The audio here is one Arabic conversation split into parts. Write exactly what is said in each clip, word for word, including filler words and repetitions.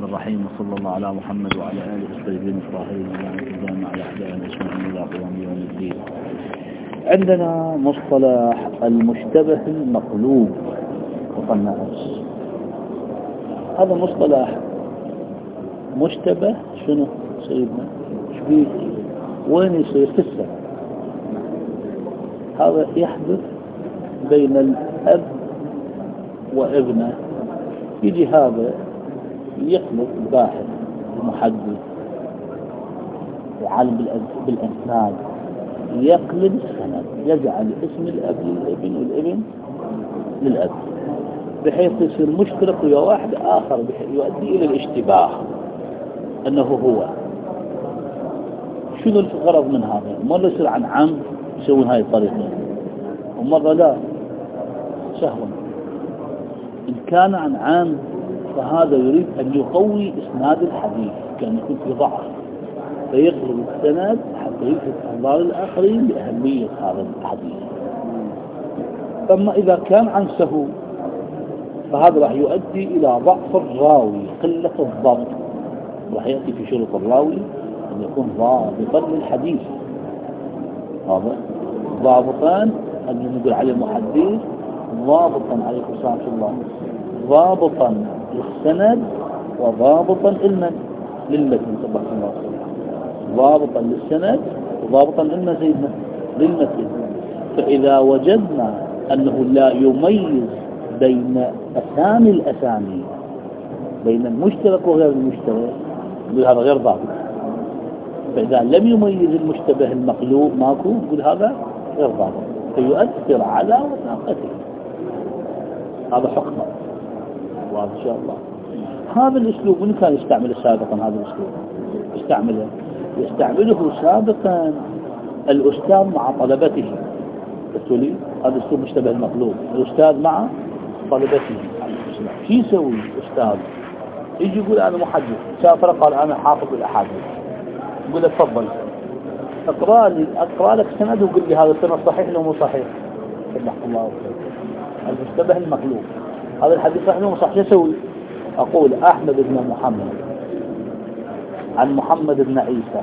الرحمن الرحيم، وصلى الله على محمد وعلى آله الطيبين الطاهرين وعلى على أعدائهم أجمعين إلى قيام يوم الدين. عندنا مصطلح المشتبه المقلوب وصلنا أمس. هذا مصطلح مشتبه شنو سيدنا شبيه وين يصير في السنة؟ هذا يحدث بين الأب وابنه. يجي هذا يخلط الباحث المحدث وعالم بالأسناد يقلب السند، يجعل اسم الأب للابن والابن للأب، بحيث يصير مشترك ويا واحد آخر يؤدي إلى الاشتباه أنه هو. شنو الغرض من هذا؟ مرة يصير عن عمد يسوون هاي الطريقة، ومرة لا سهوا. إن كان عن عمد فهذا يريد أن يقوي إسناد الحديث، كان يكون في ضعف فيقلب السند حتى يلفت أنظار الآخرين لأهمية هذا الحديث. أما إذا كان عن سهو فهذا راح يؤدي إلى ضعف الراوي، قلة الضبط، راح يأتي في شروط الراوي أن يكون ضابطا للحديث. هذا ضابطان أن نقول عليه محدث، ضابطا عليه رحمة الله، ضابطا للسند وضابطا علما للمتن تبارك الله، ضابطا للسند وضابطا علما سيدنا للمتن. فإذا وجدنا أنه لا يميز بين أسامي الأسامي، بين المشترك وغير المشترك، نقول هذا غير ضابط. فإذا لم يميز المشتبه المقلوب ماكو، نقول هذا غير ضابط، فيؤثر على وثاقته. هذا حكمه واضح إن شاء الله. هذا الأسلوب من كان يستعمله سابقا؟ هذا الأسلوب يستعمله يستعمله سابقا الأستاذ مع طلبته. قلت هذا أسلوب مشتبه المقلوب، الأستاذ مع طلبته. شو يسوي الأستاذ؟ يجي يقول أنا محدث، سافر قال أنا حافظ الأحاديث، يقول له تفضل اقرأ لي اقرأ لك سند وقل لي هذا السند صحيح ولا مو صحيح. سبحان الله وخير. المشتبه المقلوب، هذا الحديث صحيح ولا مو صحيح؟ يسوي أقول أحمد بن محمد عن محمد بن عيسى،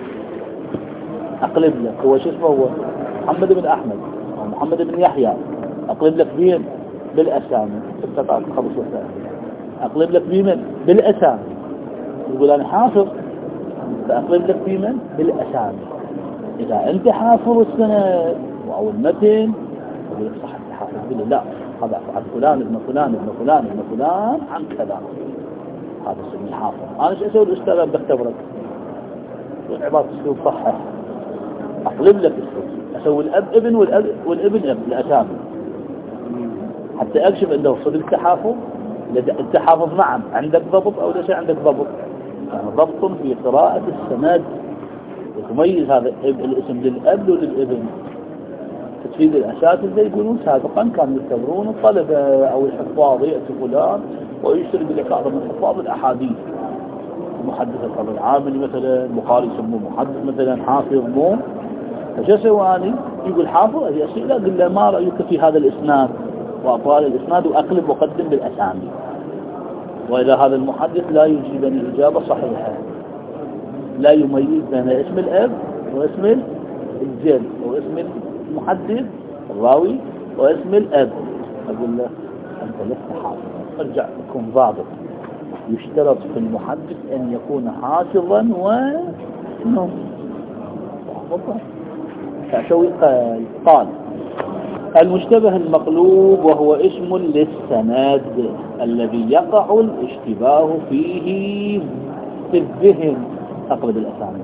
أقلب لك هو شو اسمه، هو محمد بن أحمد أو محمد بن يحيى، أقلب لك بين بالأسامي، ستة خمس وثلاثين، أقلب لك بمن بالأسامي. يقول أنا حافظ، فأقلب لك بمن بالأسامي. إذا أنت حافظ السند أو المتن يقول لك صح أنت حافظ، يقول لا هذا عن فلان ابن فلان ابن فلان ابن فلان عن كذا، هذا اسمه حافظ. أنا شو أسوي الأستاذ؟ بختبرك والعبارة تسوي صحح، أقلب لك السند، أسوي الأب ابن والأب والابن ابن الأسامي حتى أكشف أنه صدق تحافظ. أنت حافظ نعم، عندك ضبط أو ليس عندك ضبط؟ يعني ضبط في قراءة السند وتميز هذا الاسم للأب وللابن. تفيد الأساتذة يقولون سابقا كانوا يختبرون الطلبة أو الحفاظ، يأتي فلان ويشتري بلك هذا من حفاظ الأحاديث، محدث القبر العامل مثلا، البخاري يسموه محدث مثلا، حافظ مو. فشو سواني؟ يقول حافظ. هذه أسئلة قل له ما رأيك في هذا الإسناد وأطوال الإسناد، وأقلب وقدم بالأسامي. وإذا هذا المحدث لا يجيبني إجابة صحيحة، لا يميز بين اسم الأب واسم الجد واسم المحدث الراوي واسم الأب، أقول له أنت لست حافظ، ارجع تكون ضابط. يشترط في المحدث أن يكون حافظا وإنه ضابطا. فشوي قال قال المشتبه المقلوب وهو اسم للسند الذي يقع الاشتباه فيه في الذهن، أقلب الأسامي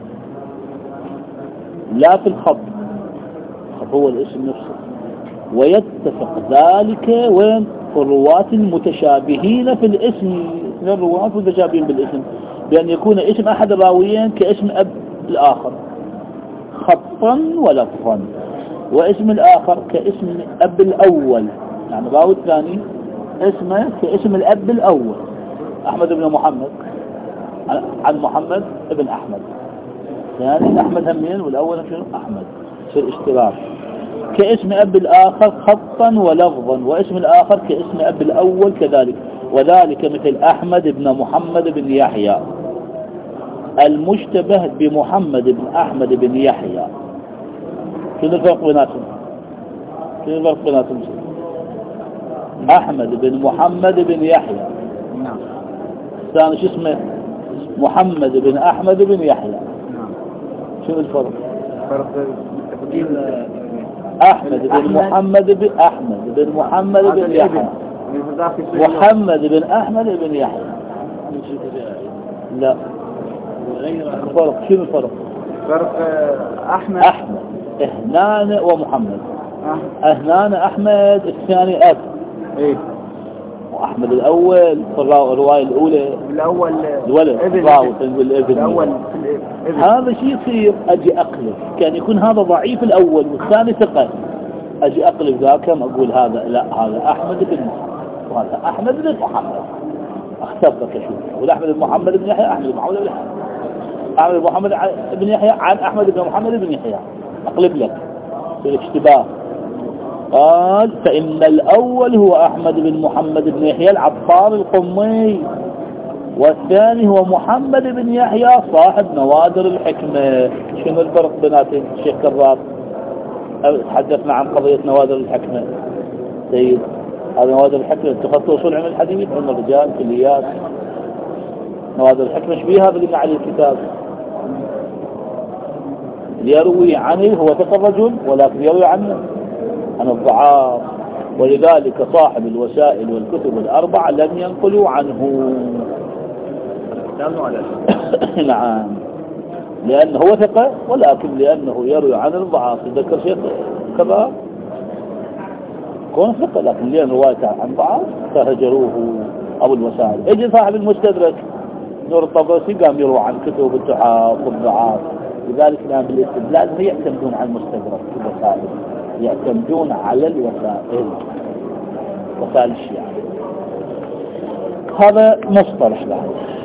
لا في الخط، هو الاسم نفسه. ويتفق ذلك وين؟ في الرواة المتشابهين في الاسم، من الرواة المتشابهين بالاسم، بأن يكون اسم أحد الراويين كاسم أب الآخر خطا ولفظا، واسم الآخر كاسم أب الأول، يعني راوي الثاني اسمه كاسم الأب الأول، أحمد بن محمد عن محمد ابن أحمد، يعني أحمد همين والأول شنو أحمد، في الاشتراك. كاسم أب الآخر خطا ولفظا، واسم الآخر كاسم أب الأول كذلك. وذلك مثل أحمد بن محمد بن يحيى المشتبه بمحمد بن أحمد بن يحيى. شنو الفرق بيناتهم؟ شنو الفرق بيناتهم؟ أحمد بن محمد بن يحيى، نعم. الثاني شو اسمه؟ محمد بن أحمد بن يحيى. نعم. شنو الفرق؟ فرق تقديم أحمد بن محمد بن أحمد بن محمد بن يحيى، محمد بن أحمد بن يحيى. لا الفرق شنو الفرق؟ فرق أحمد أحمد اهنان ومحمد. اهنان أحمد الثاني أب، إيه، وأحمد الأول في الرواية الأولى الأول الولد الراوي تنقول الابن. الأول هذا شيء يصير أجي أقلب، كان يكون هذا ضعيف الأول والثاني ثقل، أجي أقلب ذاك أقول هذا لا هذا أحمد بن محمد وهذا أحمد بن محمد. اختبرك أشوف ولا أحمد بن محمد بن يحيى أحمد بن محمد بن يحيى أحمد بن محمد بن يحيى عن أحمد بن محمد بن يحيى، أقلب لك في الاشتباه. قال فإن الأول هو أحمد بن محمد بن يحيى العطار القمي، والثاني هو محمد بن يحيى صاحب نوادر الحكمة. شنو الفرق بيناتهم الشيخ كرار؟ تحدثنا عن قضية نوادر الحكمة. سيد هذا نوادر الحكمة اتخذت أصول علم الحديث علم الرجال كليات. نوادر الحكمة شبيه هذا اللي عليه الكتاب، يروي عنه هو ثقة الرجل ولكن يروي عنه عن الضعاف، ولذلك صاحب الوسائل والكتب الأربعة لم ينقلوا عنه. نعم، لأنه هو ثقة ولكن لأنه يروي عن الضعاف. تذكر شيء كذا كون ثقة لكن لأن روايته عن ضعاف فهجروه أبو الوسائل. اجي صاحب المستدرك نور الطبرسي قام يروي عن كتب التحاف والضعاف. لذلك الآن بالاستدلال ما يعتمدون على المستدرك في الوسائل، يعتمدون على الوسائل، وسائل الشيعة. هذا مصطلح له.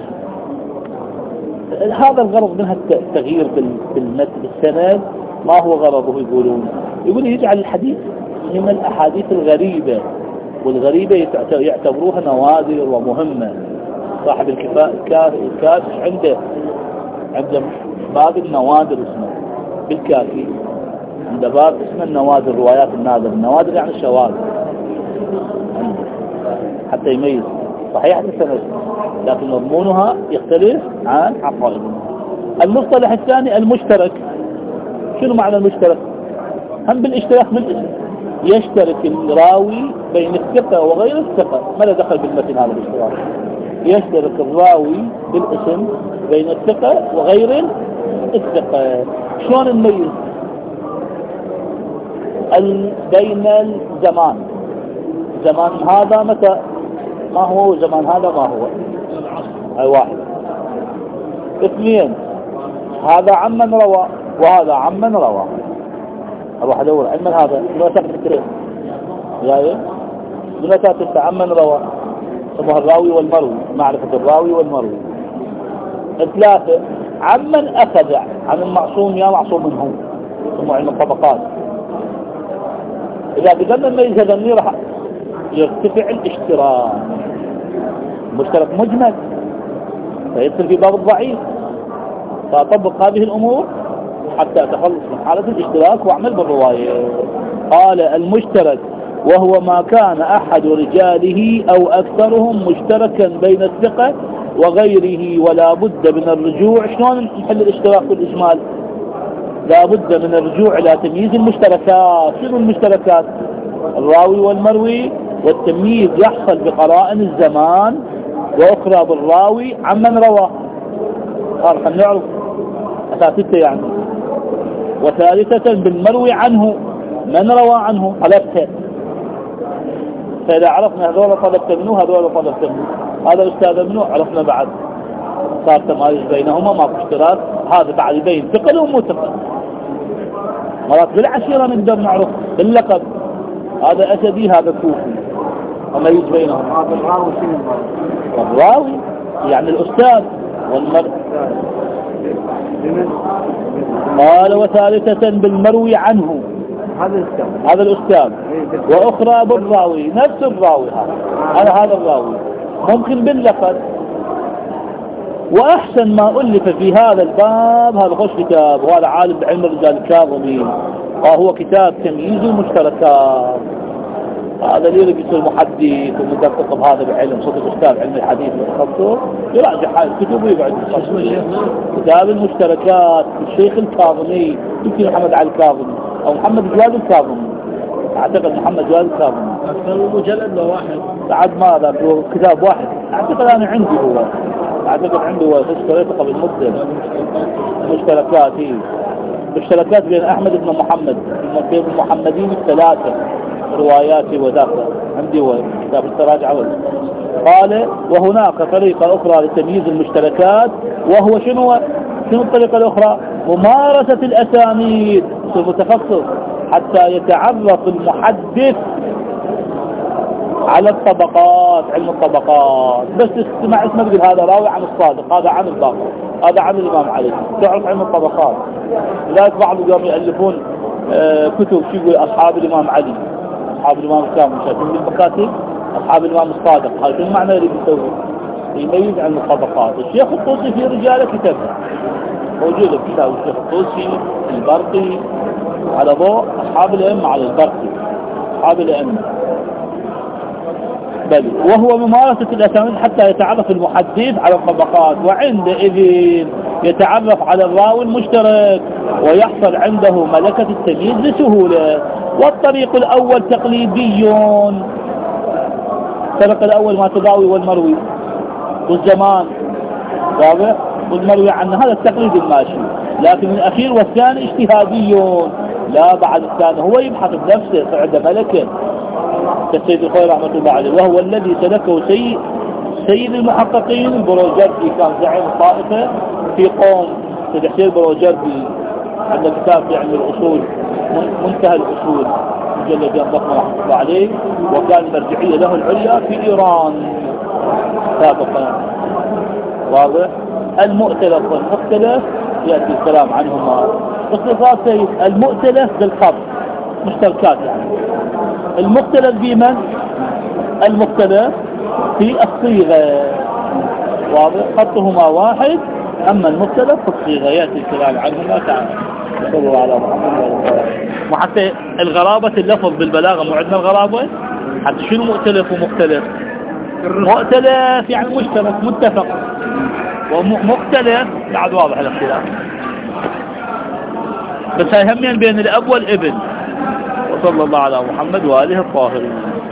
هذا الغرض منها التغيير بالسند. ما هو غرضه؟ يقولون يقول يجعل الحديث من الأحاديث الغريبة، والغريبة يعتبروها نوادر ومهمة. صاحب الكافي عنده عنده باب النوادر اسمه بالكافي، عند باب اسمه النوادر، روايات النادر. النوادر يعني الشواذ حتى يميز صحيح السند لكن مضمونها يختلف عن عقائدها. المصطلح الثاني المشترك. شنو معنى المشترك؟ هم بالاشتراك بالاسم، يشترك الراوي بين الثقة وغير الثقة. ما له دخل بالمتن هذا الاشتراك. يشترك الراوي بالاسم بين الثقة وغير الثقة. شلون نميز؟ بين الزمان، زمان هذا متى ما هو وزمان هذا ما هو. هاي واحد. اثنين، هذا عمن روى وهذا عمن روى. اروح ادور عمن هذا من وثاق الكريم جاي من وثاق عمن روى اسمها الراوي والمروي، معرفة الراوي والمروي. ثلاثة، عمن اخذ عن المعصوم يا معصوم منه، اسمه علم الطبقات. اذا قدرنا نميز هذا راح يرتفع الاشتراك. مشترك مجمل فيدخل في باب الضعيف، فأطبق هذه الأمور حتى أتخلص من حالة الاشتراك وأعمل بالرواية. قال المشترك وهو ما كان أحد رجاله أو أكثرهم مشتركا بين الثقة وغيره ولا بد من الرجوع. شلون نحل الاشتراك والإجمال؟ لا بد من الرجوع إلى تمييز المشتركات. شنو المشتركات؟ الراوي والمروي، والتمييز يحصل بقرائن الزمان، وأخرى بالراوي عمن روى. قال خلنا نعرف أساسيته يعني. وثالثة بالمروي عنه، من روى عنه طلبته. فإذا عرفنا هذول طلبت منه هذول طلبت منه، هذا أستاذ منه عرفنا بعد صار تمايز بينهما ما في اشتراك. هذا بعد يبين ثقل ومو ثقل. مرات بالعشيرة نقدر نعرف باللقب هذا أسدي هذا كوفي وميز بينهم. هذا الراوي شنو؟ الراوي يعني الأستاذ والمروي. قال وثالثة بالمروي عنه، هذا الأستاذ هذا الأستاذ، وأخرى بالراوي نفس الراوي. هذا هذا هذا الراوي ممكن باللفظ. وأحسن ما ألف في هذا الباب هذا خوش كتاب، وهذا عالم بعلم الرجال الكاظمي، وهو كتاب تمييز المشتركات. هذا اللي يريد يصير محدث ومدقق بهذا العلم، صدق أستاذ علم الحديث والتخصص، يراجع هاي الكتب ويقعد يصحح. كتاب المشتركات الشيخ الكاظمي، يمكن محمد علي الكاظمي أو محمد جواد الكاظمي، أعتقد محمد جواد الكاظمي. أكثر من مجلد لو واحد بعد ما ذاك كتاب واحد، أعتقد أنا عندي هو، أعتقد عندي هو اشتريته قبل مدة. مشتركات هي مشتركات بين أحمد بن محمد بين المحمدين الثلاثة رواياتي وذاك عندي هو كتاب التراجع. قال وهناك طريقة أخرى لتمييز المشتركات، وهو شنو شنو الطريقة الأخرى؟ ممارسة الأسانيد في المتخصص حتى يتعرف المحدث على الطبقات، علم الطبقات. بس تسمع اسمه تقول هذا راوي عن الصادق، هذا عن الباقر، هذا عن الإمام علي، تعرف علم الطبقات. لذلك بعض اليوم يألفون آه كتب شو يقول أصحاب الإمام علي، أصحاب الإمام الكامل، شايفين بالمكاتب أصحاب الإمام الصادق. هذا شو المعنى يريد يسوي؟ يميز علم الطبقات. الشيخ الطوسي في رجاله كتبها موجودة في كتاب الشيخ الطوسي البرقي على ضوء أصحاب الأئمة، على البرقي أصحاب الأئمة. بل وهو ممارسة الأسانيد حتى يتعرف المحدث على الطبقات، وعندئذ يتعرف على الراوي المشترك ويحصل عنده ملكة التمييز بسهولة. والطريق الأول تقليدي، الطريق الأول ما تضاوي والمروي والزمان واضح والمروي عنه، هذا التقليد الماشي. لكن الأخير والثاني اجتهادي، لا بعد الثاني هو يبحث بنفسه فعنده ملكة كالسيد الخوي رحمة الله عليه، وهو الذي سلكه سيد سيد المحققين البروجردي، كان زعيم الطائفة في قوم. سيد حسين البروجردي عنده كتاب في علم الأصول منتهى الأصول مجلدين ضخمة رحمة الله عليه، وكان المرجعية له العليا في إيران سابقا واضح. المؤتلف والمختلف يأتي الكلام عنهما باختصار سيد. المؤتلف بالخط مشتركات يعني، المختلف بمن؟ المختلف في الصيغة واضح، خطهما واحد، أما المختلف في الصيغة يأتي الكلام عنهما تعالى. صلى الله على محمد. وحتى الغرابة اللفظ بالبلاغة مو عندنا الغرابة، حتى شنو مؤتلف ومختلف؟ مؤتلف يعني مشترك متفق، ومختلف بعد واضح الاختلاف، بس هاي همين بين الأب والابن. وصلى الله على محمد وآله الطاهرين.